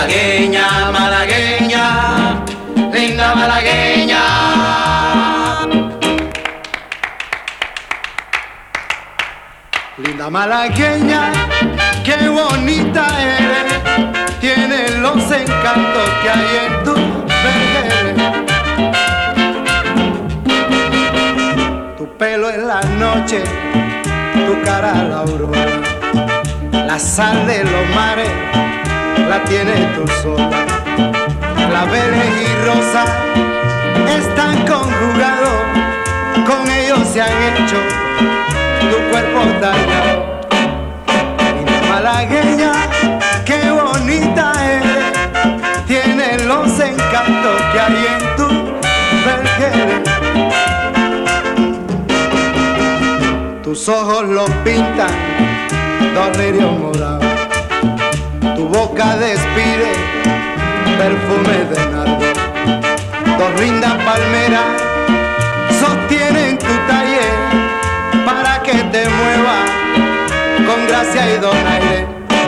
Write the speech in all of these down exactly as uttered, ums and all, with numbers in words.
malagueña, malagueña, linda malagueña. Linda malagueña, qué bonita eres, tienes los encantos que hay en tu vergel. Tu pelo en la noche, tu cara la aurora, la sal de los mares la tiene tu sola. Claveles y rosas están conjugados, con ellos se han hecho tu cuerpo tallado. Linda malagueña, qué bonita eres, tiene los encantos que hay en tu vergel. Tus ojos los pintan dos lirios morados, tu boca despide perfume de nardo. Dos lindas palmeras sostienen tu taller para que te mueva con gracia y donaire.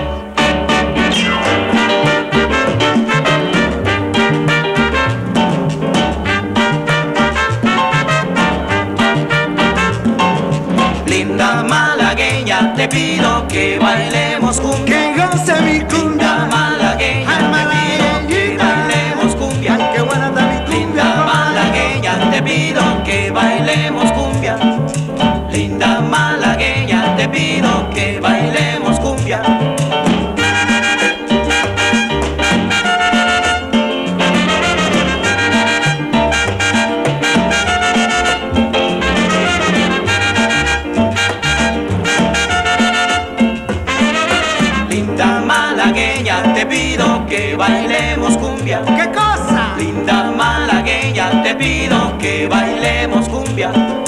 Linda malagueña, te pido que bailemos cumbia. Que goce mi cumbia. Linda malagueña, te pido que bailemos cumbia. Ay, qué buena está mi cumbia. Linda malagueña, te pido que bailemos cumbia. Linda malagueña, te pido que bailemos cumbia. Linda malagueña, te pido que bailemos cumbia. ¿Qué cosa? Linda malagueña, te pido que bailemos cumbia.